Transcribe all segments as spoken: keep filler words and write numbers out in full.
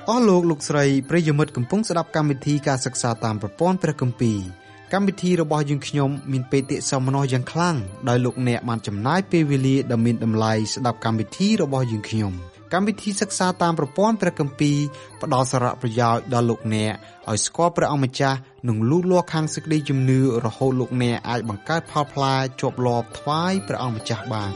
អស់លោកលោកស្រីប្រិយមិត្តកំពុងស្ដាប់កម្មវិធីការសិក្សាតាមប្រព័ន្ធព្រះគម្ពីរកម្មវិធីរបស់យើងខ្ញុំមានបេតិសោមនស្សយ៉ាងខ្លាំងដោយលោកអ្នកបានចំណាយពេលវេលាដ៏មានតម្លៃស្ដាប់កម្មវិធីរបស់យើងខ្ញុំកម្មវិធីសិក្សាតាមប្រព័ន្ធព្រះគម្ពីរផ្ដល់សារៈប្រយោជន៍ដល់លោកអ្នកឲ្យស្គាល់ព្រះអង្គម្ចាស់និងលូតលាស់ខាងសេចក្តីជំនឿរហូតលោកអ្នកអាចបង្កើតផលផ្លែជាប់លាប់ថ្វាយព្រះអង្គម្ចាស់បាន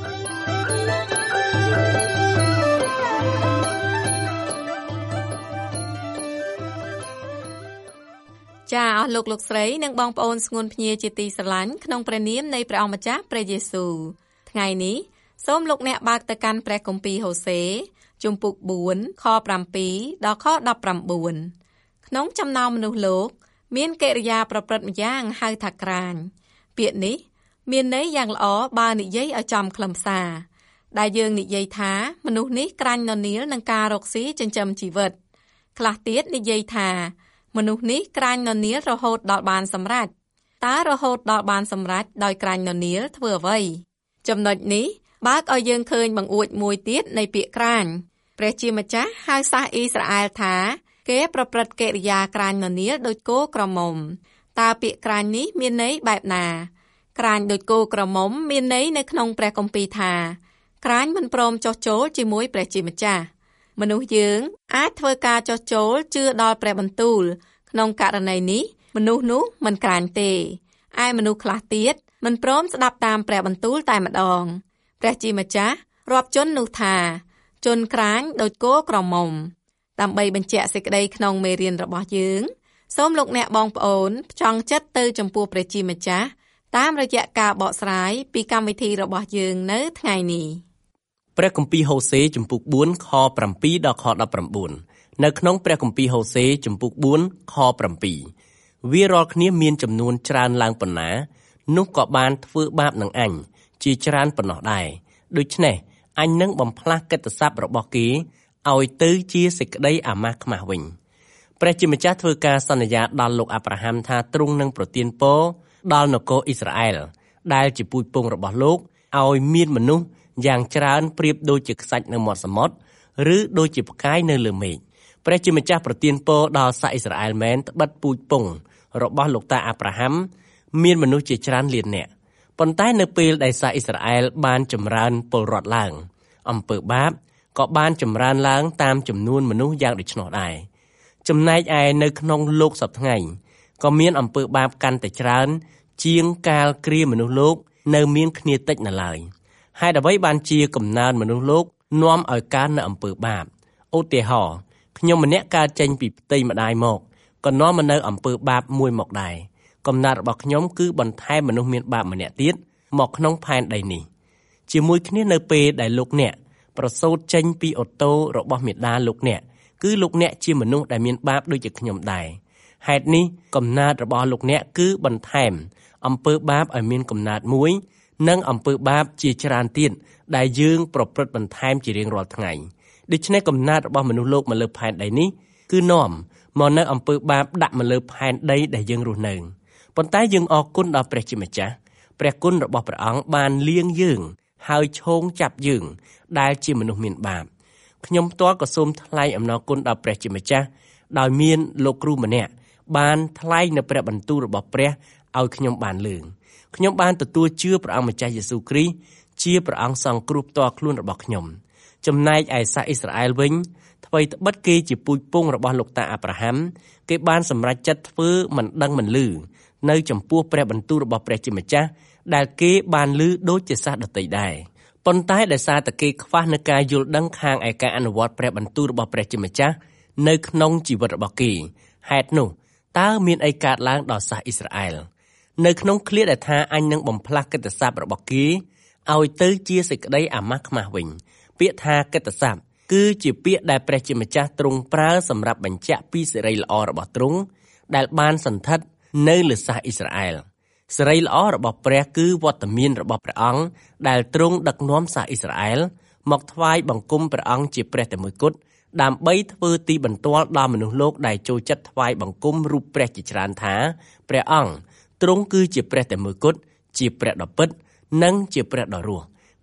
ចាអស់លោកលោកស្រីនិងបងប្អូនស្ងួនភ្ញាជាទីស្រឡាញ់ក្នុងព្រះនាមនៃព្រះអង្គម្ចាស់ព្រះយេស៊ូវថ្ងៃនេះសូមលោកអ្នកបើកទៅកាន់ព្រះគម្ពីរហូសេជំពូកបួនខប្រាំពីរដល់ខដប់ប្រាំបួនក្នុងចំណោមមនុស្សលោកមានកិរិយាប្រព្រឹត្តម្យ៉ាងហៅថាក្រាញពាក្យនេះមានន័យយ៉ាងល្អបើនិយាយឲ្យចំខ្លឹមសារដែលយើងនិយាយថាមនុស្សនេះក្រាញននាលនឹងការរកស៊ីចិញ្ចឹមជីវិតខ្លះទៀតនិយាយថាមនុស្សនេះក្រាញននាលរហូតដល់បានសម្រេចតើរហូតដល់បានសម្រេចដោយក្រាញននាលធ្វើអ្វីចំណុចនេះបើកឲ្យយើងឃើញបង្អួចមួយទៀតនៃពាក្យក្រាញព្រះជាម្ចាស់ហៅសាសអ៊ីស្រាអែលថាគេប្រព្រឹត្តកិរិយាក្រាញននាលដូចគោក្រមុំតើពាក្យក្រាញនេះមានន័យបែបណាក្រាញដូចគោក្រមុំមានន័យនៅក្នុងព្រះគម្ពីរថាក្រាញមិនព្រមចុះចូលជាមួយព្រះជាម្ចាស់មនុស្សយើងអាចធ្វើការចុះចូលជឿដល់ព្រះបន្ទូលក្នុងករណីនេះមនុស្សនោះមិនក្រាញទេឯមនុស្សខ្លះទៀតមិនព្រមស្ដាប់តាមព្រះបន្ទូលតែម្ដងព្រះជាម្ចាស់រាប់ជននោះថាជនក្រាញដូចគោក្រមុំដើម្បីបញ្ជាក់សេចក្តីក្នុងមេរៀនរបស់យើងសូមលោកអ្នកបងប្អូនផ្ចង់ចិត្តទៅចំពោះព្រះជាម្ចាស់តាមរយៈការបកស្រាយពីកម្មវិធីរបស់យើងនៅថ្ងៃនេះព្រះគម្ពីរហូសេជំពូកបួនខប្រាំពីរដល់ខដប់ប្រាំបួននៅក្នុងព្រះគម្ពីរហូសេជំពូកបួនខប្រាំពីរវារាល់គ្នាមានចំនួនច្រើនឡើងប៉ុណ្ណានោះក៏បានធ្វើបាបនឹងអញជាច្រើនប៉ុណ្ណោះដែរដូច្នេះអញនឹងបំផ្លាស់កិត្តិស័ព្ទរបស់គេឲ្យទៅជាសេចក្តីអាម៉ាស់ខ្មាស់វិញព្រះជាម្ចាស់ធ្វើការសន្យាដល់លោកអាប់រ៉ាហាំថាទ្រង់នឹងប្រទានពរដល់នគរអ៊ីស្រាអែលដែលជាពូជពង្សរបស់លោកឲ្យមានមនុស្សយ៉ាងច្រើនប្រៀបដូចជាខ្សាច់នៅមាត់សមុទ្រឬដូចជាផ្កាយនៅលើមេឃព្រះជាម្ចាស់ប្រទានពរដល់សាសអ៊ីស្រាអែលមែនត្បិតពូជពង្សរបស់លោកតាអាប់រ៉ាហាំមានមនុស្សជាច្រើនលាននាក់ប៉ុន្តែនៅពេលដែលសាសអ៊ីស្រាអែលបានចម្រើនពលរដ្ឋឡើងអំពើបាបក៏បានចម្រើនឡើងតាមចំនួនមនុស្សយ៉ាងដូច្នោះដែរចំណែកឯនៅក្នុងលោកសព្វថ្ងៃក៏មានអំពើបាបកាន់តែច្រើនជាងកាលគ្រាមនុស្សលោកនៅមានគ្នាតិចនៅឡើយហេតុអ្វីបានជាកំណើនមនុស្សលោកនាំឲ្យកើតនៅអំពើបាបឧទាហរណ៍ខ្ញុំម្នាក់កើតចេញពីផ្ទៃម្ដាយមកក៏នាំមកនៅអំពើបាបមួយមកដែរកំណើតរបស់ខ្ញុំគឺបន្ថែមមនុស្សមានបាបម្នាក់ទៀតមកក្នុងផែនដីនេះជាមួយគ្នានៅពេលដែលលោកអ្នកប្រសូតចេញពីអូតូរបស់មាតាលោកអ្នកគឺលោកអ្នកជាមនុស្សដែលមានបាបដូចជាខ្ញុំដែរហេតុនេះកំណើតរបស់លោកអ្នកគឺបន្ថែមអំពើបាបឲ្យមានកំណើតមួយនិងអំពើបាបជាច្រើនទៀតដែលយើងប្រព្រឹត្តបន្ថែមជារៀងរាល់ថ្ងៃដូច្នេះកំណើតរបស់មនុស្សលោកមកលើផែនដីនេះគឺនាំមកនៅអំពើបាបដាក់មកលើផែនដីដែលយើងរស់នៅប៉ុន្តែយើងអរគុណដល់ព្រះជាម្ចាស់ព្រះគុណរបស់ព្រះអង្គបានលាងយើងហើយឈោងចាប់យើងដែលជាមនុស្សមានបាបខ្ញុំផ្ទាល់ក៏សូមថ្លែងអំណរគុណដល់ព្រះជាម្ចាស់ដោយមានលោកគ្រូម្នាក់បានថ្លែងនៅព្រះបន្ទូលរបស់ព្រះឲ្យខ្ញុំបានលើងខ្ញុំបានទទួលជឿព្រះអង្គម្ចាស់យេស៊ូវគ្រីស្ទជាព្រះអង្គសង្គ្រោះផ្ទាល់ខ្លួនរបស់ខ្ញុំចំណែកឯសាសអ៊ីស្រាអែលវិញថ្វីត្បិតគេជាពូជពង្សរបស់លោកតាអាប់រ៉ាហាំគេបានសម្រេចចិត្តធ្វើមិនដឹងមិនឮនៅចំពោះព្រះបន្ទូលរបស់ព្រះជាម្ចាស់ដែលគេបានឮដូចជាសាសដទៃដែរប៉ុន្តែដោយសារតែគេខ្វះនៅការយល់ដឹងខាងឯការអនុវត្តព្រះបន្ទូលរបស់ព្រះជាម្ចាស់នៅក្នុងជីវិតរបស់គេហេតុនោះតើមានអីកើតឡើងដល់សាសអ៊ីស្រាអែលនៅក្នុងឃ្លាដែលថាអញនឹងបំផ្លាស់កិត្តិស័ព្ទរបស់គេឲ្យទៅជាសេចក្តីអាម៉ាស់ខ្មាស់វិញពាក្យថាកិត្តិស័ព្ទគឺជាពាក្យដែលព្រះជាម្ចាស់ទ្រង់ប្រើសម្រាប់បញ្ជាក់ពីសេរីល្អរបស់ទ្រង់ដែលបានសន្ធិដ្ឋនៅលើសាសអ៊ីស្រាអែលសេរីល្អរបស់ព្រះគឺវត្តមានរបស់ព្រះអង្គដែលទ្រង់ដឹកនាំសាសអ៊ីស្រាអែលមកថ្វាយបង្គំព្រះអង្គជាព្រះតែមួយគត់ដើម្បីធ្វើទីបន្ទាល់ដល់មនុស្សលោកដែលចូលចិត្តថ្វាយបង្គំរូបព្រះជាច្រើនថាព្រះអង្គទ្រង់គឺជាព្រះតែមួយគត់ជាព្រះដ៏ពិតនិងជាព្រះដ៏រស់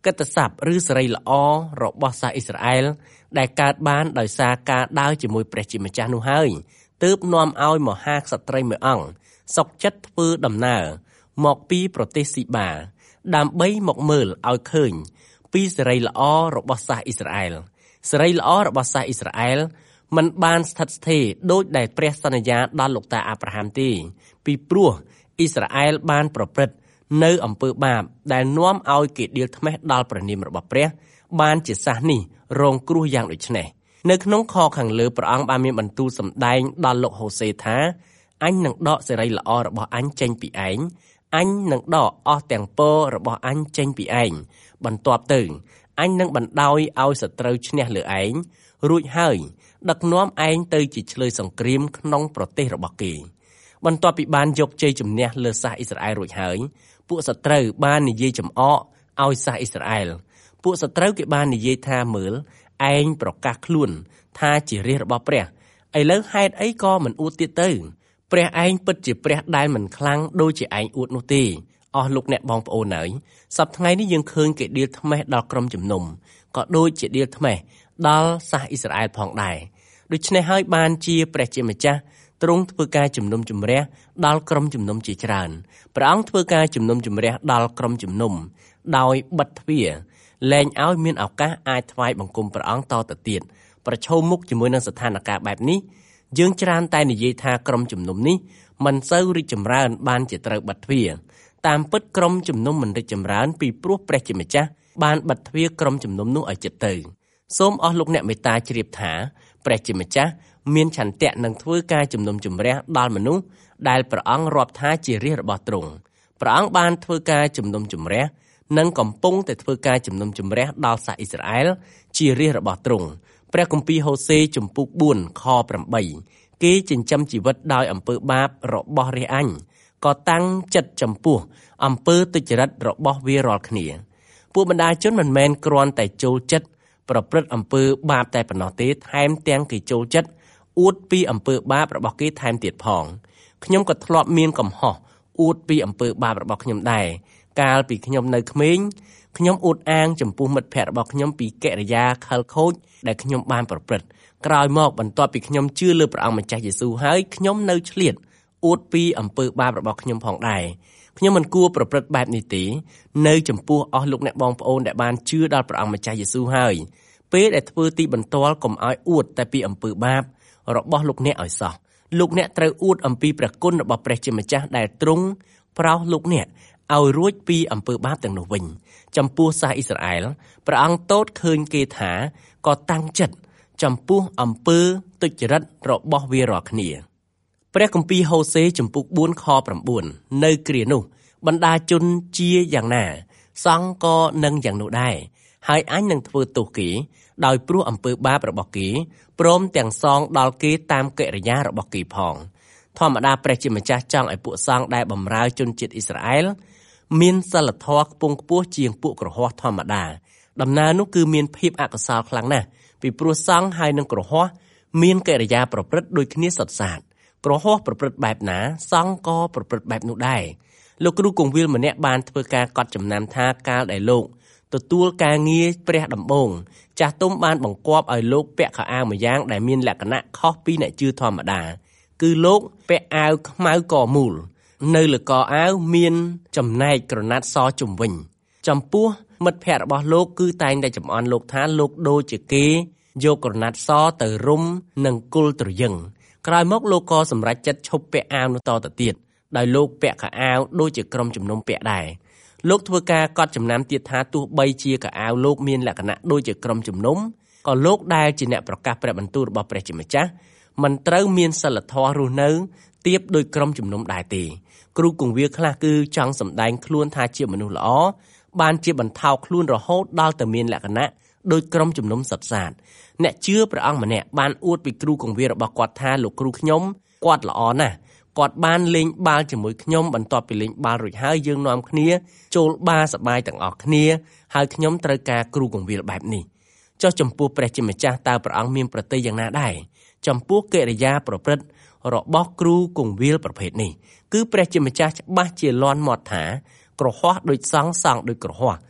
កិត្តិស័ព្ទឬសេរីល្អរបស់សាសអ៊ីស្រាអែលដែលកើតបានដោយសារការដើរជាមួយព្រះជាម្ចាស់នោះហើយទើបនាំឲ្យមហាក្សត្រីមួយអង្គសុខចិត្តធ្វើដំណើរមកពីប្រទេសស៊ីបាដើម្បីមកមើលឲ្យឃើញពីសេរីល្អរបស់សាសអ៊ីស្រាអែលសេរីល្អរបស់សាសអ៊ីស្រាអែលមិនបានស្ថិតស្ថេរដូចដែលព្រះសន្យាដល់លោកតាអាប់រ៉ាហាំទេពីព្រោះអ៊ីស្រាអែលបានប្រព្រឹត្តនៅអំពើបាបដែលនាំឲ្យគេដៀលថ្មេះដល់ព្រះនាមរបស់ព្រះបានជាសាសនេះរងគ្រោះយ៉ាងដូចនេះនៅក្នុងខខាងលើព្រះអង្គបានមានបន្ទូលសម្ដែងដល់លោកហូសេថាអញនឹងដកសេរីល្អរបស់អញចេញពីឯងអញនឹងដកអស់ទាំងពររបស់អញចេញពីឯងបន្ទាប់ទៅអញនឹងបណ្ដោយឲ្យសត្រូវឈ្នះលើឯងរួចហើយដឹកនាំឯងទៅជាឆ្លើយសង្គ្រាមក្នុងប្រទេសរបស់គេបន្ទាប់ពីបានយកជ័យជំនះលើសាសអ៊ីស្រាអែលរួចហើយពួកសត្រូវបាននិយាយចំអកឲ្យសាសអ៊ីស្រាអែលពួកសត្រូវគេបាននិយាយថាមើលឯងប្រកាសខ្លួនថាជារាជរបស់ព្រះឥឡូវហេតុអីក៏មិនអួតទៀតទៅព្រះឯងពិតជាព្រះដែលមិនខ្លាំងដូចជាឯងអួតនោះទេអស់លោកអ្នកបងប្អូនហើយសប្តាហ៍ថ្ងៃនេះយើងឃើញគេដៀលថ្មេះដល់ក្រុមជំនុំក៏ដូចជាដៀលថ្មេះដល់សាសអ៊ីស្រាអែលផងដែរដូច្នេះហើយបានជាព្រះជាម្ចាស់ទ្រង់ធ្វើការជំនុំជម្រះដល់ក្រុមជំនុំជាច្រើនព្រះអង្គធ្វើការជំនុំជម្រះដល់ក្រុមជំនុំដោយបិទទ្វារលែងឲ្យមានឱកាសអាចថ្វាយបង្គំព្រះអង្គតទៅទៀតប្រឈមមុខជាមួយនឹងស្ថានភាពបែបនេះយើងច្រើនតែនិយាយថាក្រុមជំនុំនេះមិនសូវរីកចម្រើនបានជាត្រូវបិទទ្វារតាមពិតក្រុមជំនុំមិនរីកចម្រើនពីព្រោះព្រះជាម្ចាស់បានបិទទ្វារក្រុមជំនុំនោះឲ្យជិតទៅសូមអស់លោកអ្នកមេត្តាជ្រាបថាព្រះជាម្ចាស់មានឆន្ទៈនឹងធ្វើការជំនុំជម្រះដល់មនុស្សដែលព្រះអង្គរាប់ថាជារាជរបស់ទ្រង់ព្រះអង្គបានធ្វើការជំនុំជម្រះនិងកំពុងតែធ្វើការជំនុំជម្រះដល់សាសអ៊ីស្រាអែលជារាជរបស់ទ្រង់ព្រះគម្ពីរហូសេជំពូកបួនខប្រាំបីគេចិញ្ចឹមជីវិតដោយអំពើបាបរបស់រាជអញក៏តាំងចិត្តចំពោះអំពើទុច្ចរិតរបស់វារាល់គ្នាពួកបណ្ដាជនមិនមែនគ្រាន់តែចូលចិត្តប្រព្រឹត្តអំពើបាបតែប៉ុណ្ណោះទេថែមទាំងគេចូលចិត្តអួតពីអំពើបាបរបស់គេថែមទៀតផងខ្ញុំក៏ធ្លាប់មានកំហុសអួតពីអំពើបាបរបស់ខ្ញុំដែរកាលពីខ្ញុំនៅក្មេងខ្ញុំអួតអាងចំពោះមិត្តភ័ក្តិរបស់ខ្ញុំពីកិរិយាខិលខូចដែលខ្ញុំបានប្រព្រឹត្តក្រោយមកបន្ទាប់ពីខ្ញុំជឿលើព្រះអង្គម្ចាស់យេស៊ូវហើយខ្ញុំនៅឆ្លៀតអួតពីអំពើបាបរបស់ខ្ញុំផងដែរខ្ញុំមិនគួរប្រព្រឹត្តបែបនេះទេនៅចំពោះអស់លោកអ្នកបងប្អូនដែលបានជឿដល់ព្រះអង្គម្ចាស់យេស៊ូវហើយពេលដែលធ្វើទីបន្ទាល់កុំឲ្យអួតតែពីអំពើបាបរបស់លោកអ្នកឲ្យសោះលោកអ្នកត្រូវអួតអំពីព្រះគុណរបស់ព្រះជាម្ចាស់ដែលទ្រង់ប្រោសលោកអ្នកឲ្យរួចពីអំពើបាបទាំងនោះវិញចំពោះសាសអ៊ីស្រាអែលព្រះអង្គទតឃើញគេថាក៏តាំងចិត្តចំពោះអំពើទុច្ចរិតរបស់វារាល់គ្នាព្រះគម្ពីរហូសេជំពូកបួនខប្រាំបួននៅគ្រានោះបណ្ដាជនជាយ៉ាងណាសង្ឃក៏នឹងយ៉ាងនោះដែរហើយអញនឹងធ្វើទោសគេដោយព្រោះអំពើបាបរបស់គេព្រមទាំងសងដល់គេតាមកិរិយារបស់គេផងធម្មតាព្រះជាម្ចាស់ចង់ឲ្យពួកសង្ឃដែលបម្រើជនជាតិអ៊ីស្រាអែលមានសិលធម៌ខ្ពង់ខ្ពស់ជាងពួកគ្រហស្ថធម្មតាដំណើរនោះគឺមានភាពអកុសលខ្លាំងណាស់ពីព្រោះសង្ឃហើយនិងគ្រហស្ថមានកិរិយាប្រព្រឹត្តដូចគ្នាសុទ្ធសាធគ្រហស្ថប្រព្រឹត្តបែបណាសង្ឃក៏ប្រព្រឹត្តបែបនោះដែរលោកគ្រូគង្វាលម្នាក់បានធ្វើការកត់ចំណាំថាកាលដែលលោកទទួលការងារព្រះដំបងចាស់ទុំបានបង្គាប់ឲ្យលោកពាក់ខោអាវមួយយ៉ាងដែលមានលក្ខណៈខុសពីអ្នកជឿធម្មតាគឺលោកពាក់អាវខ្មៅកមូលនៅលើកអាវមានចំណែកក្រណាត់សជុំវិញចំពោះមិត្តភ័ក្តិរបស់លោកគឺតែងតែចំអន់លោកថាលោកដូចជាគេយកក្រណាត់សទៅរុំនឹងគល់ត្រយឹងក្រោយមកលោកក៏សម្រេចចិត្តឈប់ពាក់អាវនោះតទៅទៀតដោយលោកពាក់ខោអាវដូចជាក្រុមជំនុំពាក់ដែរលោកធ្វើការកត់ចំណាំទៀតថាទោះបីជាខោអាវលោកមានលក្ខណៈដូចជាក្រុមជំនុំក៏លោកដែលជាអ្នកប្រកាសព្រះបន្ទូលរបស់ព្រះជាម្ចាស់មិនត្រូវមានសិលធម៌រស់នៅទៀបដោយក្រុមជំនុំដែរទេគ្រូគង្វាលខ្លះគឺចង់សម្ដែងខ្លួនថាជាមនុស្សល្អបានជាបន្ថោកខ្លួនរហូតដល់ទៅមានលក្ខណៈដោយក្រុមជំនុំសុទ្ធសាធអ្នកជឿព្រះអង្គម្នាក់បានអួតពីគ្រូគង្វាលរបស់គាត់ថាលោកគ្រូខ្ញុំគាត់ល្អណាស់គាត់បានលេងបាល់ជាមួយខ្ញុំបន្ទាប់ពីលេងបាល់រួចហើយយើងនាំគ្នាចូលបារសប្បាយទាំងអស់គ្នាហើយខ្ញុំត្រូវការគ្រូគង្វាលបែបនេះចុះចំពោះព្រះជាម្ចាស់តើព្រះអង្គមានប្រតិយយ៉ាងណាដែរចំពោះកិរិយាប្រព្រឹត្តរបស់គ្រូគង្វាលប្រភេទនេះគឺព្រះជាម្ចាស់ច្បាស់ជាលាន់មាត់ថាគ្រហស្ថដូចសង្ឃសង្ឃដូចគ្រហស្ថ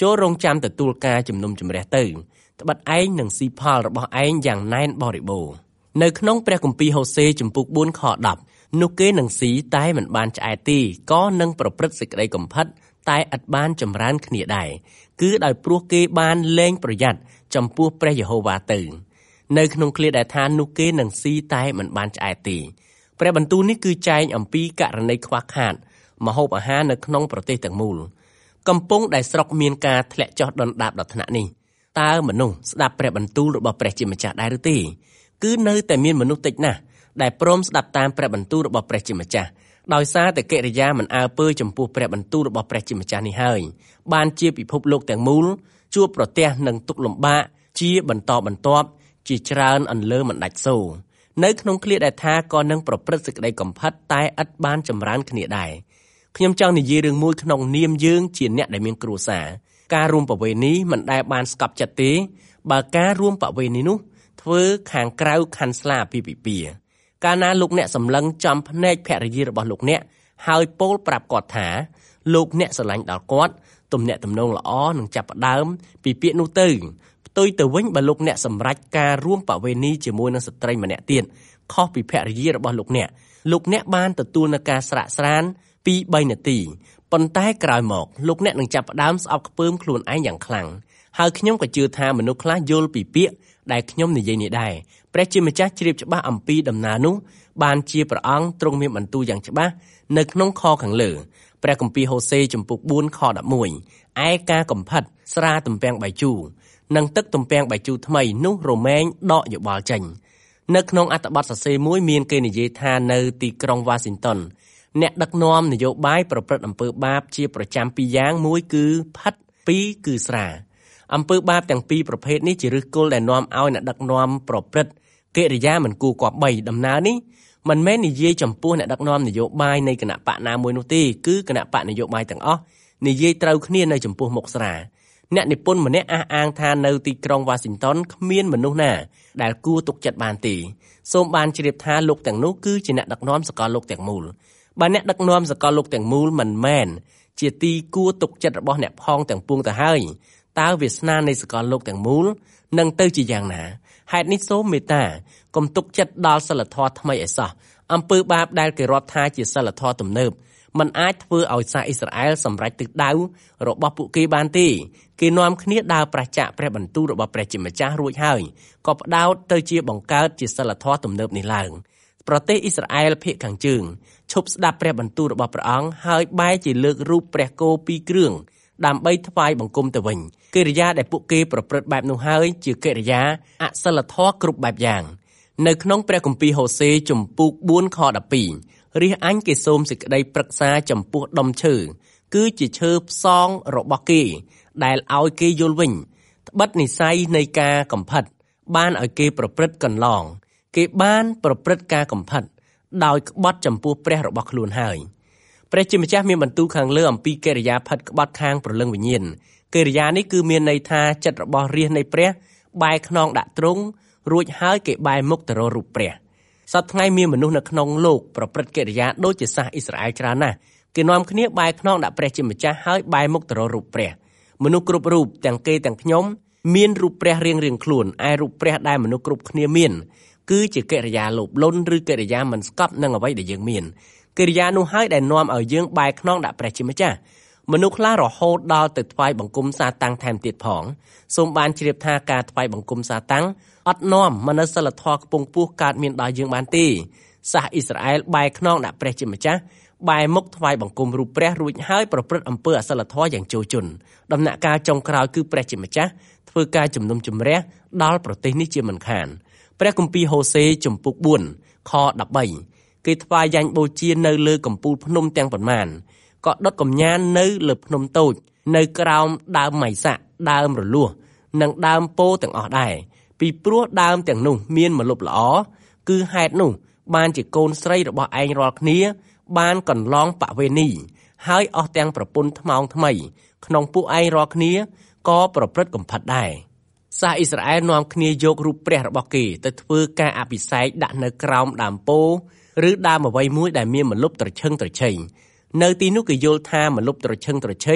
ចូលរងចាំទទួលការជំនុំជម្រះទៅត្បិតឯងនឹងស៊ីផលរបស់ឯងយ៉ាងណែនបរិបូរណ៍នៅក្នុងព្រះគម្ពីរហូសេជំពូកបួនខដប់នោះគេនឹងស៊ីតែមិនបានឆ្អែតទេក៏នឹងប្រព្រឹត្តសេចក្តីកំផិតតែឥតបានចម្រើនគ្នាដែរគឺដោយព្រោះគេបានលែងប្រយ័ត្នចំពោះព្រះយេហូវ៉ាទៅនៅក្នុងឃ្លាដែលថានោះគេនឹងស៊ីតែមិនបានឆ្អែតទេព្រះបន្ទូលនេះគឺចែងអំពីករណីខ្វះខាតម្ហូបអាហារនៅក្នុងប្រទេសទាំងមូលកំពុងដែលស្រុកមានការធ្លាក់ចុះដុនដាបដល់ថ្នាក់នេះតើមនុស្សស្ដាប់ព្រះបន្ទូលរបស់ព្រះជាម្ចាស់ដែរឬទេគឺនៅតែមានមនុស្សតិចណាស់ដែលព្រមស្ដាប់តាមព្រះបន្ទូលរបស់ព្រះជាម្ចាស់ដោយសារតែកិរិយាមិនអើពើចំពោះព្រះបន្ទូលរបស់ព្រះជាម្ចាស់នេះហើយបានជាពិភពលោកទាំងមូលជួបប្រទះនឹងទុក្ខលំបាកជាបន្តបន្ទាប់ជាច្រើនអន្លើមិនដាច់សូរនៅក្នុងឃ្លាដែលថាក៏នឹងប្រព្រឹត្តសេចក្តីកំផិតតែឥតបានចម្រើនគ្នាដែរខ្ញុំចង់និយាយរឿងមួយក្នុងនាមយើងជាអ្នកដែលមានគ្រួសារការរួមប្រវេណីមិនដែលបានស្កប់ចិត្តទេបើការរួមប្រវេណីនោះធ្វើខាងក្រៅខាន់ស្លាពីពិពាកាលណាលោកអ្នកសម្លឹងចំភ្នែកភរិយារបស់លោកអ្នកហើយពោលប្រាប់គាត់ថាលោកអ្នកស្រឡាញ់ដល់គាត់ទំនាក់ទំនងល្អនឹងចាប់ផ្ដើមពីពាក្យនោះទៅផ្ទុយទៅវិញបើលោកអ្នកសម្រេចការរួមប្រវេណីជាមួយនឹងស្ត្រីម្នាក់ទៀតខុសពីភរិយារបស់លោកអ្នកលោកអ្នកបានទទួលនឹងការស្រាកស្រានពីរបីនាទីប៉ុន្តែក្រោយមកលោកអ្នកនឹងចាប់ផ្ដើមស្អប់ខ្ពើមខ្លួនឯងយ៉ាងខ្លាំងហើយខ្ញុំក៏ជឿថាមនុស្សខ្លះយល់ពីពាក្យដែលខ្ញុំនិយាយនេះដែរព្រះជាម្ចាស់ជ្រាបច្បាស់អំពីដំណើរនោះបានជាព្រះអង្គទ្រង់មានបន្ទូលយ៉ាងច្បាស់នៅក្នុងខខាងលើព្រះគម្ពីរហូសេជំពូកបួនខដប់មួយឯការកំផិតស្រាទំពាំងបាយជូរនិងទឹកទំពាំងបាយជូរថ្មីនោះរមែងដកយោបល់ចេញនៅក្នុងអត្ថបទសរសេរមួយមានគេនិយាយថានៅទីក្រុងវ៉ាស៊ីនតោនអ្នកដឹកនាំនយោបាយប្រព្រឹត្តអំពើបាបជាប្រចាំពីរយ៉ាងមួយគឺផិតពីរគឺស្រាអំពើបាបទាំងពីរប្រភេទនេះជាឫសគល់ដែលនាំឲ្យអ្នកដឹកនាំប្រព្រឹត្តកិរិយាមិនគួរគប្បីដំណើរនេះមិនមែននិយាយចំពោះអ្នកដឹកនាំនយោបាយនៃគណៈបកណាមួយនោះទេគឺគណៈបកនយោបាយទាំងអស់និយាយត្រូវគ្នានៅចំពោះមុខស្រាអ្នកនិពន្ធម្នាក់អះអាងថានៅទីក្រុងវ៉ាស៊ីនតោនគ្មានមនុស្សណាដែលគួរទុកចិត្តបានទេសូមបានជ្រាបថាលោកទាំងនោះគឺជាអ្នកដឹកនាំសកលលោកទាំងមូលបើអ្នកដឹកនាំសកលលោកទាំងមូលមិនមែនជាទីគួរទុកចិត្តរបស់អ្នកផងទាំងពួងទៅហើយតើវាសនានៃសកលលោកទាំងមូលនឹងទៅជាយ៉ាងណាហេតុនេះសូមមេត្តាកុំទុកចិត្តដល់សិលធម៌ថ្មីឯសោះអំពើបាបដែលគេរាប់ថាជាសិលធម៌ទំនើបมันអាចធ្វើឲ្យសាសអ៊ីស្រាអែលសម្រេចទិសដៅរបស់ពួកគេបានទេគេនាំគ្នាដើរប្រឆាចព្រះបន្ទូលរបស់ព្រះជាម្ចាស់រួចហើយក៏ផ្ដោតទៅជាបង្កើតជាសិលធម៌ទំនើបនេះឡើងប្រទេសអ៊ីស្រាអែលភាគខាងជើងឈប់ស្ដាប់ព្រះបន្ទូលរបស់ព្រះអង្គហើយបែរជាលើករូបព្រះគោពីរគ្រឿងដើម្បីថ្វាយបង្គំទៅវិញកិរិយាដែលពួកគេប្រព្រឹត្តបែបនោះហើយជាកិរិយាអសិលធម៌គ្រប់បែបយ៉ាងនៅក្នុងព្រះគម្ពីរហូសេជំពូកបួនខដប់ពីររាជអញគេសូមសេចក្តីប្រឹក្សាចំពោះដុំឈើគឺជាឈើផ្សងរបស់គេដែលឲ្យគេយល់វិញត្បិតនិស័យនៃការកំផិតបានឲ្យគេប្រព្រឹត្តកន្លងគេបានប្រព្រឹត្តការកំផិតដោយក្បត់ចំពោះព្រះរបស់ខ្លួនហើយព្រះជាម្ចាស់មានបន្ទូលខាងលើអំពីកិរិយាផិតក្បត់ខាងព្រលឹងវិញ្ញាណកិរិយានេះគឺមានន័យថាចិត្តរបស់រាជនៃព្រះបែរខ្នងដាក់ទ្រង់រួចហើយគេបែរមុខទៅរករូបព្រះសប្តាហ៍ថ្ងៃមានមនុស្សនៅក្នុងលោកប្រព្រឹត្តកិរិយាដូចជាសាសអ៊ីស្រាអែលច្រើនណាស់គេនាំគ្នាបែរខ្នងដាក់ព្រះជាម្ចាស់ហើយបែរមុខទៅរករូបព្រះមនុស្សគ្រប់រូបទាំងគេទាំងខ្ញុំមានរូបព្រះរៀងរៀងខ្លួនឯរូបព្រះដែលមនុស្សគ្រប់គ្នាមានគឺជាកិរិយាលោភលន់ឬកិរិយាមិនស្កប់នឹងអ្វីដែលយើងមានកិរិយានោះហើយដែលនាំឲ្យយើងបែរខ្នងដាក់ព្រះជាម្ចាស់មនុស្សខ្លះរហូតដល់ទៅថ្វាយបង្គំសាតាំងថែមទៀតផងសូមបានជ្រាបថាការថ្វាយបង្គំសាតាំងអត់នាំមកនៅសិលធម៌ខ្ពង់ខ្ពស់កើតមានដល់យើងបានទេសាសអ៊ីស្រាអែលបែរខ្នងដាក់ព្រះជាម្ចាស់បែរមុខថ្វាយបង្គំរូបព្រះរួចហើយប្រព្រឹត្តអំពើអសិលធម៌យ៉ាងចូលជន់ដំណាក់កាលចុងក្រោយគឺព្រះជាម្ចាស់ធ្វើការជំនុំជម្រះដល់ប្រទេសនេះជាមិនខានព្រះគម្ពីរហូសេជំពូកបួនខដប់បីគេថ្វាយយ៉ាញ់បូជានៅលើកំពូលភ្នំទាំងប៉ុន្មានក៏ដុតកំញាននៅលើភ្នំតូចនៅក្រោមដើមម៉ៃសាក់ដើមរលួសនិងដើមពោធិ៍ទាំងអស់ដែរពីព្រោះដើមទាំងនោះមានម្លប់ល្អគឺហេតុនោះបានជាកូនស្រីរបស់ឯងរាល់គ្នាបានកន្លងបវេណីហើយអស់ទាំងប្រពន្ធថ្មោងថ្មីក្នុងពួកឯងរាល់គ្នាក៏ប្រព្រឹត្តកំផិតដែរសាសអ៊ីស្រាអែលនាំគ្នាយករូបព្រះរបស់គេទៅធ្វើការអភិសេកដាក់នៅក្រោមដើមពោធិ៍ឬដើមអ្វីមួយដែលមានម្លប់ត្រឈឹងត្រឈៃនៅទីនោះគេយល់ថាម្លប់ត្រឈឹងត្រឈៃ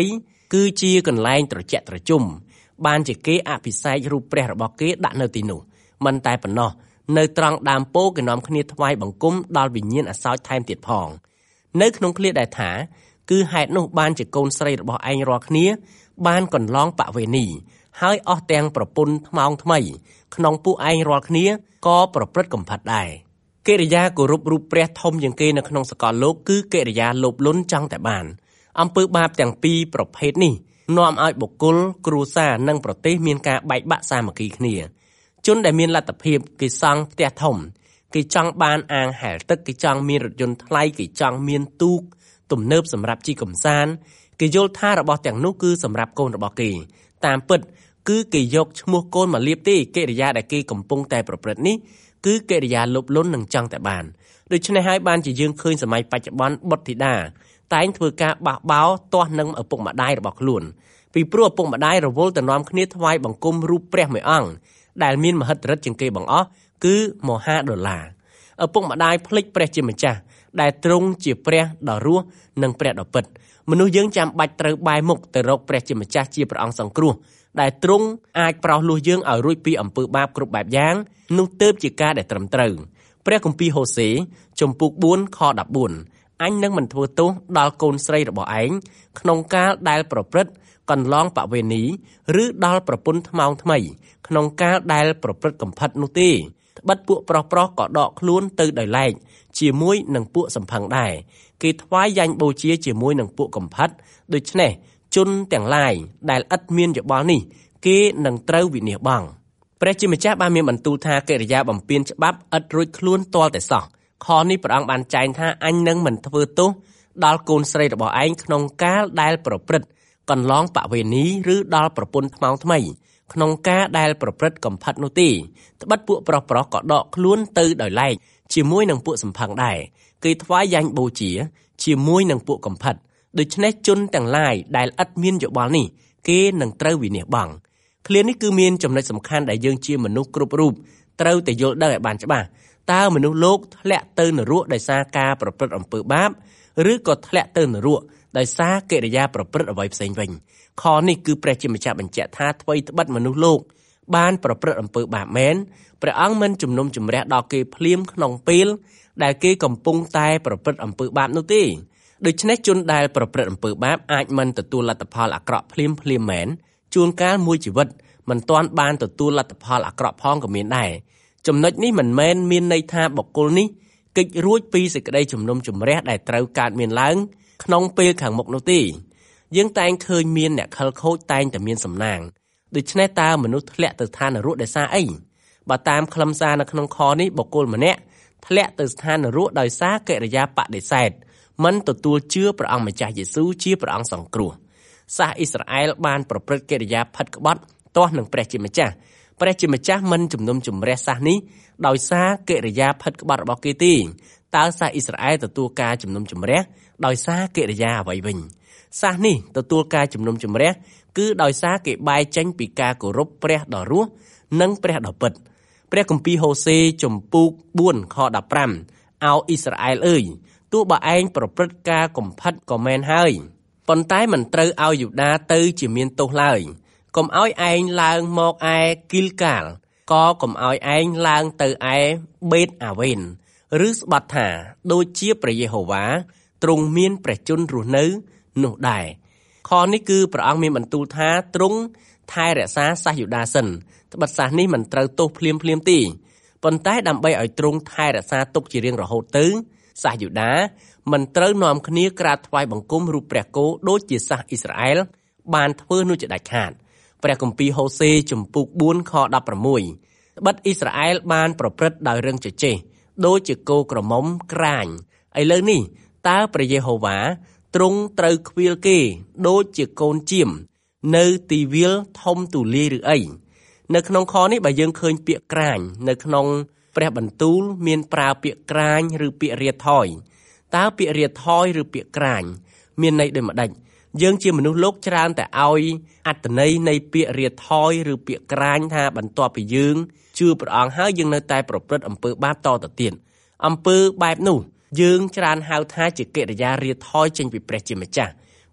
គឺជាកន្លែងត្រជាក់ត្រជុំបានជាគេអភិសេករូបព្រះរបស់គេដាក់នៅទីនោះមិនតែប៉ុណ្ណោះនៅត្រង់ដើមពោធិ៍គេនាំគ្នាថ្វាយបង្គំដល់វិញ្ញាណអសោចថែមទៀតផងនៅក្នុងឃ្លាដែលថាគឺហេតុនោះបានជាកូនស្រីរបស់ឯងរាល់គ្នាបានកន្លងបវេនីហើយអស់ទាំងប្រពន្ធថ្មោងថ្មីក្នុងពួកឯងរាល់គ្នាក៏ប្រព្រឹត្តកំផិតដែរកិរិយាគោរពរូបព្រះធំជាងគេនៅក្នុងសកលលោកគឺកិរិយាលោភលន់ចង់តែបានអំពើបាបទាំងពីរប្រភេទនេះនាំឲ្យបុគ្គលគ្រួសារនិងប្រទេសមានការបែកបាក់សាមគ្គីគ្នាជនដែលមានលទ្ធភាពគេសង់ផ្ទះធំគេចង់បានអាងហែលទឹកគេចង់មានរថយន្តថ្លៃគេចង់មានទូកទំនើបសម្រាប់ជិះកម្សាន្តគេយល់ថារបស់ទាំងនោះគឺសម្រាប់កូនរបស់គេតាមពិតគឺគេយកឈ្មោះកូនមកលាបទេកិរិយាដែលគេកំពុងតែប្រព្រឹត្តនេះគឺកិរិយាលោភលន់និងចង់តែបានដូច្នេះហើយបានជាយើងឃើញសម័យបច្ចុប្បន្នបុត្រធីតាតែងធ្វើការបះបោរទាស់នឹងឪពុកម្ដាយរបស់ខ្លួនពីព្រោះឪពុកម្ដាយរវល់ទៅនាំគ្នាថ្វាយបង្គំរូបព្រះមួយអង្គដែលមានមហិទ្ធិឫទ្ធិជាងគេបង្អស់គឺមហាដុល្លារឪពុកម្ដាយភ្លេចព្រះជាម្ចាស់ដែលទ្រង់ជាព្រះដ៏រស់និងព្រះដ៏ពិតមនុស្សយើងចាំបាច់ត្រូវបែរមុខទៅរកព្រះជាម្ចាស់ជាព្រះអង្គសង្គ្រោះដែលទ្រង់អាចប្រោសលោះយើងឲ្យរួចពីអំពើបាបគ្រប់បែបយ៉ាងនោះទើបជាការដែលត្រឹមត្រូវព្រះគម្ពីរហូសេជំពូកបួនខដប់បួនអញនឹងមិនធ្វើទោសដល់កូនស្រីរបស់ឯងក្នុងកាលដែលប្រព្រឹត្តកន្លងបវេនីឬដល់ប្រពន្ធថ្មោងថ្មីក្នុងកាលដែលប្រព្រឹត្តកំផិតនោះទេត្បិតពួកប្រុសប្រុសក៏ដកខ្លួនទៅដោយឡែកជាមួយនឹងពួកសំផឹងដែរគេថ្វាយយ៉ាញ់បូជាជាមួយនឹងពួកកំផិតដូច្នេះជនទាំងឡាយដែលឥតមានយោបល់នេះគេនឹងត្រូវវិនាសបង់ព្រះជាម្ចាស់បានមានបន្ទូលថាកិរិយាបំពានច្បាប់ឥតរួចខ្លួនទាល់តែសោះខនេះព្រះអង្គបានចែងថាអញនឹងមិនធ្វើទោសដល់កូនស្រីរបស់ឯងក្នុងកាលដែលប្រព្រឹត្តកន្លងបវេនីឬដល់ប្រពន្ធថ្មោងថ្មីក្នុងការដែលប្រព្រឹត្តកំផិតនោះទេត្បិតពួកប្រុសប្រុសក៏ដកខ្លួនទៅដោយឡែកជាមួយនឹងពួកសំផឹងដែរគេថ្វាយយ៉ាញ់បូជាជាមួយនឹងពួកកំផិតដូច្នេះជនទាំងឡាយដែលឥតមានយោបល់នេះគេនឹងត្រូវវិនាសបង់ឃ្លានេះគឺមានចំណុចសំខាន់ដែលយើងជាមនុស្សគ្រប់រូបត្រូវតែយល់ដឹងឲ្យបានច្បាស់តើមនុស្សលោកធ្លាក់ទៅនរកដោយសារការប្រព្រឹត្តអំពើបាបឬក៏ធ្លាក់ទៅនរកដោយសារកិរិយាប្រព្រឹត្តអ្វីផ្សេងវិញខនេះគឺព្រះជាម្ចាស់បញ្ជាក់ថាថ្មីត្បិតមនុស្សលោកបានប្រព្រឹត្តអំពើបាបមែនព្រះអង្គមិនជំនុំជម្រះដល់គេភ្លាមក្នុងពេលដែលគេកំពុងតែប្រព្រឹត្តអំពើបាបនោះទេដូច្នេះជនដែលប្រព្រឹត្តអំពើបាបអាចមិនទទួលលទ្ធផលអាក្រក់ភ្លាមភ្លាមមែនជួនកាលមួយជីវិតមិនទាន់បានទទួលលទ្ធផលអាក្រក់ផងក៏មានដែរចំណុចនេះមិនមែនមានន័យថាបុគ្គលនេះគេចរួចពីសេចក្តីជំនុំជម្រះដែលត្រូវកើតមានឡើងក្នុងពេលខាងមុខនោះទេយើងតែងឃើញមានអ្នកខិលខូចតែងតែមានសំណាងដូច្នេះតើមនុស្សធ្លាក់ទៅឋាននរកដោយសារអីបើតាមខ្លឹមសារនៅក្នុងខនេះបុគ្គលម្នាក់ធ្លាក់ទៅស្ថាននរកដោយសារកិរិយាបដិសេធមិនទទួលជឿព្រះអង្គម្ចាស់យេស៊ូវជាព្រះអង្គសង្គ្រោះសាសអ៊ីស្រាអែលបានប្រព្រឹត្តកិរិយាផិតក្បត់ទាស់នឹងព្រះជាម្ចាស់ព្រះជាម្ចាស់មិនជំនុំជម្រះសាសនេះដោយសារកិរិយាផិតក្បត់របស់គេទេតើសាសអ៊ីស្រាអែលទទួលការជំនុំជម្រះដោយសារកិរិយាអ្វីវិញសាសនេះទទួលការជំនុំជម្រះគឺដោយសារគេបែរចេញពីការគោរពព្រះដ៏រស់និងព្រះដ៏ពិតព្រះគម្ពីរហូសេជំពូកបួនខដប់ប្រាំអោអ៊ីស្រាអែលអើយទោះបើឯងប្រព្រឹត្តការកំផិតក៏មែនហើយប៉ុន្តែមិនត្រូវឲ្យយូដាទៅជាមានទោសឡើយកុំឲ្យឯងឡើងមកឯគីលកាលក៏កុំឲ្យឯងឡើងទៅឯបេតអាវេនឬស្បត់ថាដូចជាព្រះយេហូវ៉ាទ្រង់មានព្រះជន្មរស់នៅនោះដែរខនេះគឺព្រះអង្គមានបន្ទូលថាទ្រង់ថែរក្សាសាសយូដាសិនត្បិតសាសនេះមិនត្រូវទោសភ្លាមភ្លាមទេប៉ុន្តែដើម្បីឲ្យទ្រង់ថែរក្សាទុកជារៀងរហូតទៅសាសយូដាមិនត្រូវនាំគ្នាក្រាបថ្វាយបង្គំរូបព្រះគោដូចជាសាសអ៊ីស្រាអែលបានធ្វើនោះជាដាច់ខាតព្រះគម្ពីរហូសេជំពូកបួនខដប់ប្រាំមួយត្បិតអ៊ីស្រាអែលបានប្រព្រឹត្តដោយរឹងជជែកដូចជាគោក្រមុំក្រាញឥឡូវនេះតើព្រះយេហូវ៉ាទ្រង់ត្រូវខ្វៀលគេដូចជាកូនជៀមនៅទីវាលធំទូលាយឬអីនៅក្នុងខនេះបើយើងឃើញពាក្យក្រាញនៅក្នុងព្រះបន្ទូលមានប្រើពាក្យក្រាញឬពាក្យរាថយតើពាក្យរាថយឬពាក្យក្រាញមានន័យដូចម្ដេចយើងជាមនុស្សលោកច្រើនតែឲ្យអត្ថន័យនៃពាក្យរាថយឬពាក្យក្រាញថាបន្ទាប់ពីយើងជឿព្រះអង្គហើយយើងនៅតែប្រព្រឹត្តអំពើបាបតទៅទៀតអំពើបែបនោះយើងច្រើនហៅថាជាកិរិយារាថយចេញពីព្រះជាម្ចាស់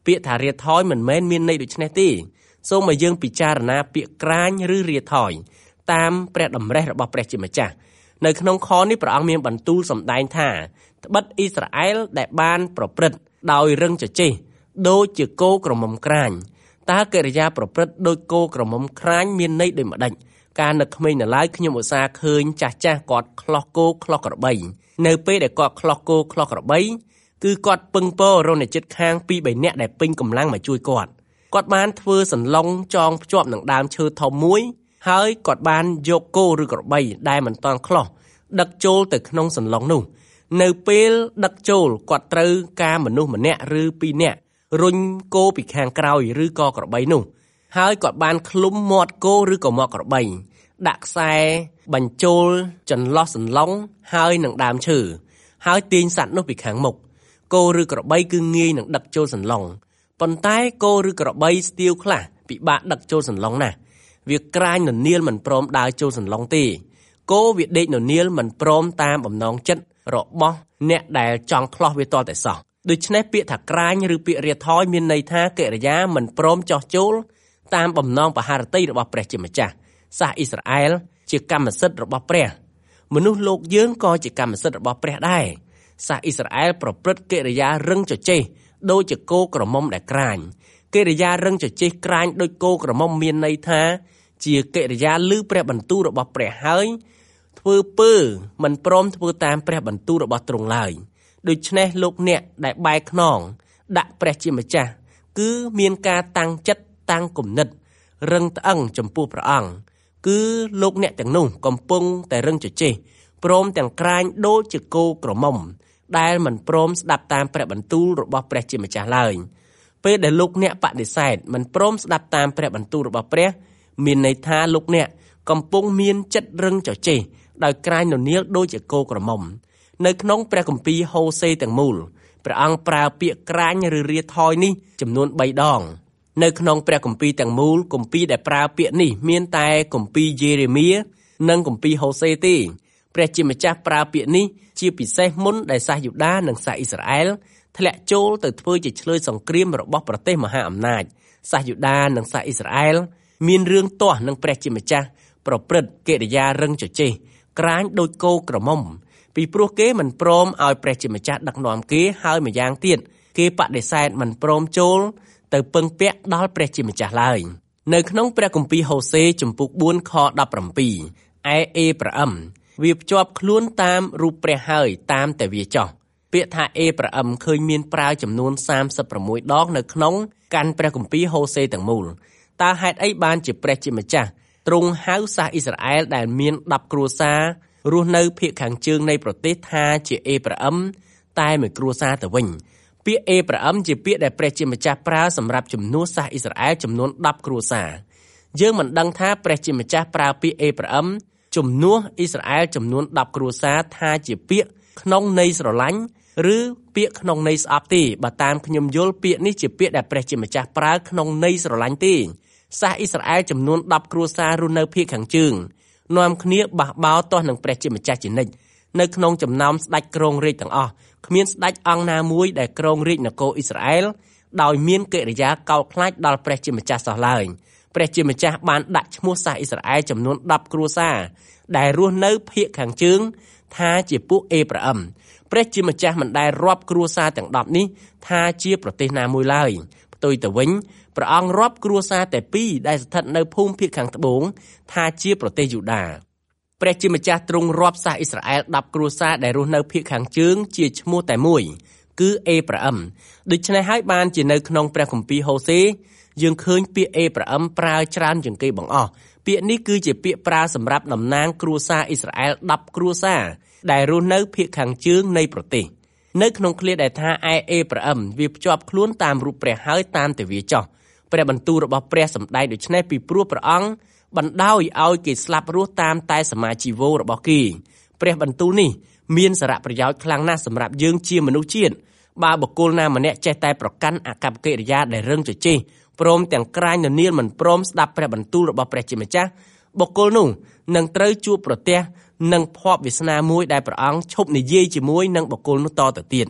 ពាក្យថារាថយមិនមែនមានន័យដូចនេះទេសូមឲ្យយើងពិចារណាពាក្យក្រាញឬរាថយតាមព្រះតម្រិះរបស់ព្រះជាម្ចាស់នៅក្នុងខនេះព្រះអង្គមានបន្ទូលសម្ដែងថាត្បិតអ៊ីស្រាអែលដែលបានប្រព្រឹត្តដោយរឹងជជែកដូចជាគោក្រមុំក្រាញតើកិរិយាប្រព្រឹត្តដូចគោក្រមុំក្រាញមានន័យដូចម្ដេចកាលនៅក្មេងនៅឡើយខ្ញុំឧស្សាហ៍ឃើញចាស់ចាស់គាត់ខ្លោះគោខ្លោះក្របីនៅពេលដែលគាត់ខ្លោះគោខ្លោះក្របីគឺគាត់ពឹងពររកអ្នកជិតខាងពីរបីនាក់ដែលពេញកម្លាំងមកជួយគាត់គាត់បានធ្វើសន្លងចងភ្ជាប់នឹងដើមឈើធំមួយហើយគាត់បានយកគោឬក្របីដែលមិនតាន់ខ្លោះដឹកចូលទៅក្នុងសន្លងនោះនៅពេលដឹកចូលគាត់ត្រូវការមនុស្សម្នាក់ឬពីរនាក់រុញគោពីខាងក្រោយឬក៏ក្របីនោះហើយគាត់បានឃ្លុំមាត់គោឬក៏មាត់ក្របីដាក់ខ្សែបញ្ចូលចន្លោះសន្លងហើយនឹងដើមឈើហើយទាញសត្វនោះពីខាងមុខគោឬក្របីគឺងាយនឹងដឹកចូលសន្លងប៉ុន្តែគោឬក្របីស្ទាវខ្លះពិបាកដឹកចូលសន្លងណាស់វាក្រាញននាលមិនព្រមដើរចូលសន្លងទេគោវាដេកននាលមិនព្រមតាមបំណងចិត្តរបស់អ្នកដែលចង់ខ្លោះវាតតែសោះដូច្នេះពាក្យថាក្រាញឬពាក្យរាថយមានន័យថាកិរិយាមិនព្រមចោះចូលតាមបំណងបហារតីរបស់ព្រះជាម្ចាស់សាសអ៊ីស្រាអែលជាកម្មសិទ្ធិរបស់ព្រះមនុស្សលោកយើងក៏ជាកម្មសិទ្ធិរបស់ព្រះដែរសាសអ៊ីស្រាអែលប្រព្រឹត្តកិរិយារឹងជជែកដូចជាគោក្រមុំដែលក្រាញកិរិយារឹងជជែកក្រាញដូចគោក្រមុំមានន័យថាជាកិរិយាឮព្រះបន្ទូលរបស់ព្រះហើយធ្វើពើមិនព្រមធ្វើតាមព្រះបន្ទូលរបស់ទ្រង់ឡើយដូច្នេះលោកអ្នកដែលបែកខ្នងដាក់ព្រះជាម្ចាស់គឺមានការតាំងចិត្តតាំងគំនិតរឹងត្អឹងចំពោះព្រះអង្គគឺលោកអ្នកទាំងនោះកំពុងតែរឹងជជែកព្រមទាំងក្រាញដូចជាគោក្រមុំដែលមិនព្រមស្ដាប់តាមព្រះបន្ទូលរបស់ព្រះជាម្ចាស់ឡើយពេលដែលលោកអ្នកបដិសេធមិនព្រមស្ដាប់តាមព្រះបន្ទូលរបស់ព្រះមានន័យថាលោកអ្នកកំពុងមានចិត្តរឹងជជែកដោយក្រាញននាលដូចជាគោក្រមុំនៅក្នុងព្រះគម្ពីរហូសេទាំងមូលព្រះអង្គប្រើពាក្យក្រាញឬរាថយនេះចំនួនបីដងនៅក្នុងព្រះគម្ពីរទាំងមូលគម្ពីរដែលប្រើពាក្យនេះមានតែគម្ពីរយេរេមៀនិងគម្ពីរហូសេទេព្រះជាម្ចាស់ប្រើពាក្យនេះជាពិសេសមុនដែលសាសយូដានិងសាសអ៊ីស្រាអែលធ្លាក់ចូលទៅធ្វើជាឆ្លើយសង្គ្រាមរបស់ប្រទេសមហាអំណាចសាសយូដានិងសាសអ៊ីស្រាអែលមានរឿងទាស់នឹងព្រះជាម្ចាស់ប្រព្រឹត្តកិរិយារឹងជជែកក្រាញដូចគោក្រមុំពីព្រោះគេមិនព្រមឲ្យព្រះជាម្ចាស់ដឹកនាំគេហើយម្យ៉ាងទៀតគេបដិសេធមិនព្រមចូលទៅពឹងពាក់ដល់ព្រះជាម្ចាស់ឡើយនៅក្នុងព្រះគម្ពីរហូសេជំពូកបួនខដប់ប្រាំពីរឯអេប្រាអឹមវាភ្ជាប់ខ្លួនតាមរូបព្រះហើយតាមតែវាចោះពាក្យថាអេប្រាអឹមឃើញមានប្រើចំនួនសាមសិបប្រាំមួយដងនៅក្នុងកាន់ព្រះគម្ពីរហូសេទាំងមូលតើហេតុអីបានជាព្រះជាម្ចាស់ទ្រង់ហៅសាសអ៊ីស្រាអែលដែលមានដប់គ្រួសាររស់នៅភាគខាងជើងនៃប្រទេសថាជាអេប្រាអឹមតែមួយគ្រួសារទៅវិញពាក្យអេប្រាអឹមជាពាក្យដែលព្រះជាម្ចាស់ប្រើសម្រាប់ជំនួសសាសអ៊ីស្រាអែលចំនួនដប់គ្រួសារយើងមិនដឹងថាព្រះជាម្ចាស់ប្រើពាក្យអេប្រាអឹមជំនួសអ៊ីស្រាអែលចំនួនដប់គ្រួសារថាជាពាក្យក្នុងន័យស្រឡាញ់ឬពាក្យក្នុងន័យស្អប់ទេបើតាមខ្ញុំយល់ពាក្យនេះជាពាក្យដែលព្រះជាម្ចាស់ប្រើក្នុងន័យស្រឡាញ់ទេសាសអ៊ីស្រាអែលចំនួនដប់គ្រួសាររស់នៅភាគខាងជើងនាំគ្នាបះបោរទាស់នឹងព្រះជាម្ចាស់ជានិច្ចនៅក្នុងចំណោមស្ដេចគ្រងរាជទាំងអស់គ្មានស្ដេចអង្គណាមួយដែលគ្រងរាជនគរអ៊ីស្រាអែលដោយមានកិរិយាកោតខ្លាចដល់ព្រះជាម្ចាស់សោះឡើយព្រះជាម្ចាស់បានដាក់ឈ្មោះសាសអ៊ីស្រាអែលចំនួនដប់គ្រួសារដែលរស់នៅភាគខាងជើងថាជាពួកអេប្រាអឹមព្រះជាម្ចាស់មិនដែលរាប់គ្រួសារទាំងដប់នេះថាជាប្រទេសណាមួយឡើយផ្ទុយទៅវិញព្រះអង្គរាប់គ្រួសារតែពីរដែលស្ថិតនៅភូមិភាគខាងត្បូងថាជាប្រទេសយូដាព្រះជាម្ចាស់ទ្រង់រាប់សាសអ៊ីស្រាអែលដប់គ្រួសារដែលរស់នៅភាគខាងជើងជាឈ្មោះតែមួយគឺអេប្រាអឹមដូច្នេះហើយបានជានៅក្នុងព្រះគម្ពីរហូសេយើងឃើញពាក្យអេប្រាអឹមប្រើច្រើនជាងគេបង្អស់ពាក្យនេះគឺជាពាក្យប្រើសម្រាប់តំណាងគ្រួសារអ៊ីស្រាអែលដប់គ្រួសារដែលរស់នៅភាគខាងជើងនៃប្រទេសនៅក្នុងឃ្លាដែលថាឯអេប្រាអឹមវាភ្ជាប់ខ្លួនតាមរូបព្រះហើយតាមតែវាចោះព្រះបន្ទូលរបស់ព្រះសម្ដែងដូច្នេះពីព្រោះព្រះអង្គបណ្ដោយឲ្យគេស្លាប់រស់តាមតែសមាជីវោរបស់គេព្រះបន្ទូលនេះមានសារៈប្រយោជន៍ខ្លាំងណាស់សម្រាប់យើងជាមនុស្សជាតិបើបុគ្គលណាម្នាក់ចេះតែប្រកាន់អកប្បកិរិយាដែលរឹងជជែកព្រមទាំងក្រាញននាលមិនព្រមស្ដាប់ព្រះបន្ទូលរបស់ព្រះជាម្ចាស់បុគ្គលនោះនឹងត្រូវជួបប្រទះនឹងភ័ព្វវាសនាមួយដែលព្រះអង្គឈប់និយាយជាមួយនឹងបុគ្គលនោះតទៅទៀត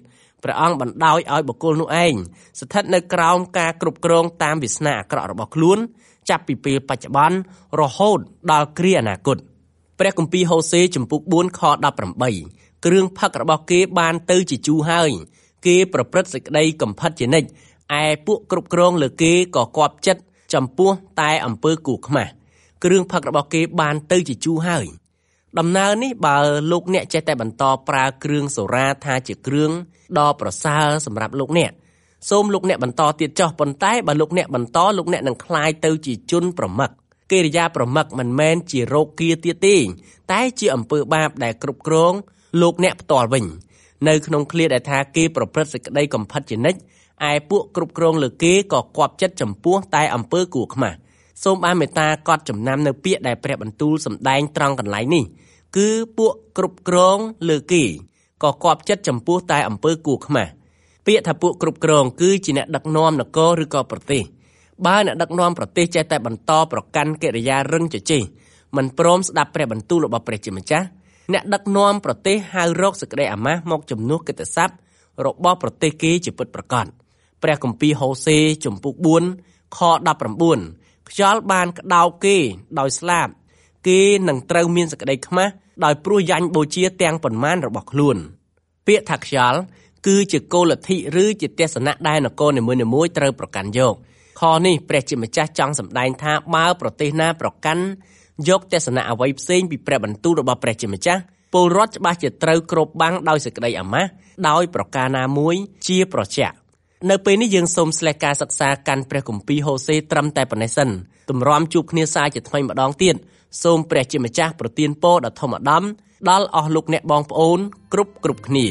ព្រះអង្គបណ្ដោយឲ្យបុគ្គលនោះឯងស្ថិតនៅក្រោមការគ្រប់គ្រងតាមវាសនាអាក្រក់របស់ខ្លួនចាប់ពីពេលបច្ចុប្បន្នរហូតដល់គ្រាអនាគតព្រះគម្ពីរហូសេជំពូកបួនខដប់ប្រាំបីគ្រឿងផឹករបស់គេបានទៅជាជូរហើយគេប្រព្រឹត្តសេចក្តីកំផិតជានិច្ចឯពួកគ្រប់គ្រងលើគេក៏គាប់ចិត្តចំពោះតែអំពើគួរខ្មាស់គ្រឿងផឹករបស់គេបានទៅជាជូរហើយដំណើរនេះបើលោកអ្នកចេះតែបន្តប្រើគ្រឿងសូរ៉ាថាជាគ្រឿងដ៏ប្រសើរសម្រាប់លោកអ្នកសូមលោកអ្នកបន្តទៀតចុះប៉ុន្តែបើលោកអ្នកបន្តលោកអ្នកនឹងក្លាយទៅជាជនប្រមឹកកិរិយាប្រមឹកមិនមែនជារោគាទៀតទេតែជាអំពើបាបដែលគ្រប់គ្រងលោកអ្នកផ្ទាល់វិញនៅក្នុងឃ្លាដែលថាគេប្រព្រឹត្តសេចក្តីកំផិតជានិច្ចឯពួកគ្រប់គ្រងលើគេក៏គាប់ចិត្តចំពោះតែអំពើគួរខ្មាស់សូមបានមេត្តាកត់ចំណាំនៅពាក្យដែលព្រះបន្ទូលសម្ដែងត្រង់កន្លែងនេះគឺពួកគ្រប់គ្រងលើគេក៏គាប់ចិត្តចំពោះតែអំពើគួរខ្មាស់ពាក្យថាពួកគ្រប់គ្រងគឺជាអ្នកដឹកនាំនគរឬក៏ប្រទេសបើអ្នកដឹកនាំប្រទេសចេះតែបន្តប្រកាន់កិរិយារឹងជជែកមិនព្រមស្ដាប់ព្រះបន្ទូលរបស់ព្រះជាម្ចាស់អ្នកដឹកនាំប្រទេសហៅរកសេចក្តីអាម៉ាស់មកជំនួសកិត្តិស័ព្ទរបស់ប្រទេសគេជាពិតប្រាកដព្រះគម្ពីរហូសេជំពូកបួនខដប់ប្រាំបួនខ្យល់បានក្តោបគេដោយស្លាប់គេនឹងត្រូវមានសេចក្តីខ្មាស់ដោយព្រោះយ៉ាញ់បូជាទាំងប៉ុន្មានរបស់ខ្លួនពាក្យថាខ្យល់គឺជាគោលលទ្ធិឬជាទស្សនៈដែលនគរនីមួយៗត្រូវប្រកាន់យកខនេះព្រះជាម្ចាស់ចង់សម្ដែងថាបើប្រទេសណាប្រកាន់យកទស្សនៈអ្វីផ្សេងពីព្រះបន្ទូលរបស់ព្រះជាម្ចាស់ពលរដ្ឋច្បាស់ជាត្រូវគ្របបាំងដោយសេចក្តីអាម៉ាស់ដោយប្រការណាមួយជាប្រជាក់នៅពេលនេះយើងសូមស្លេះការសិក្សាកាន់ព្រះគម្ពីរហូសេត្រឹមតែប៉ុណ្ណេះសិនទម្រាំជួបគ្នាសាជាថ្មីម្ដងទៀតសូមព្រះជាម្ចាស់ប្រទានពរដ៏ធំឧត្តមដល់អស់លោកអ្នកបងប្អូនគ្រប់គ្រប់គ្នា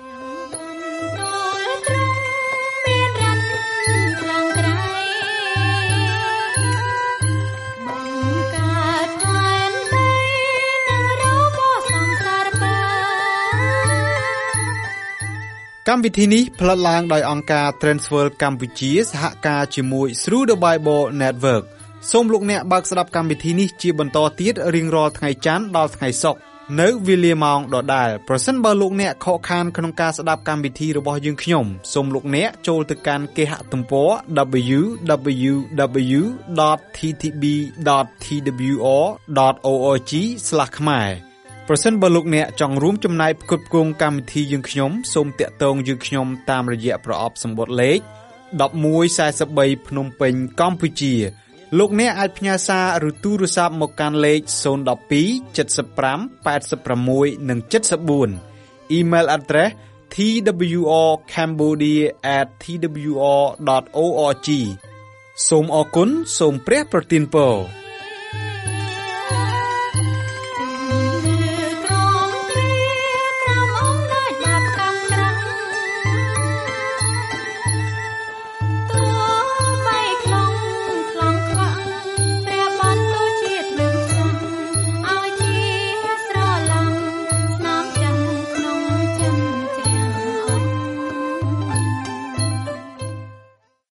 កម្មវិធីនេះផ្លាត់ឡើងដោយអង្គការ Transworld កម្ពុជាសហការជាមួយ Through the Bible Network សូមលោកអ្នកបើកស្ដាប់កម្មវិធីនេះជាបន្តទៀតរៀងរាល់ថ្ងៃច័ន្ទដល់ថ្ងៃសុក្រនៅវេលាម៉ោងដដែលប្រសិនបើលោកអ្នកខកខានក្នុងការស្ដាប់កម្មវិធីរបស់យើងខ្ញុំសូមលោកអ្នកចូលទៅកាន់គេហទំព័រ double-u double-u double-u dot t t b dot t w r dot org ស្លាស ខ្មែរប្រសិនបើលោកអ្នកចង់រួមចំណែកផ្គត់ផ្គង់កម្មវិធីយើងខ្ញុំសូមតាក់ទងយើងខ្ញុំតាមរយៈប្រអប់សម្បត្តិលេខmột một bốn baភ្នំពេញកម្ពុជាលោកអ្នកអាចផ្ញើសារឬទូរស័ព្ទមកកាន់លេខศูนย์ หนึ่ง สอง เจ็ด ห้า แปด หก និង เจ็ด สี่ Email address t w r cambodia at t w r dot org សូមអរគុណសូមព្រះប្រទានពរ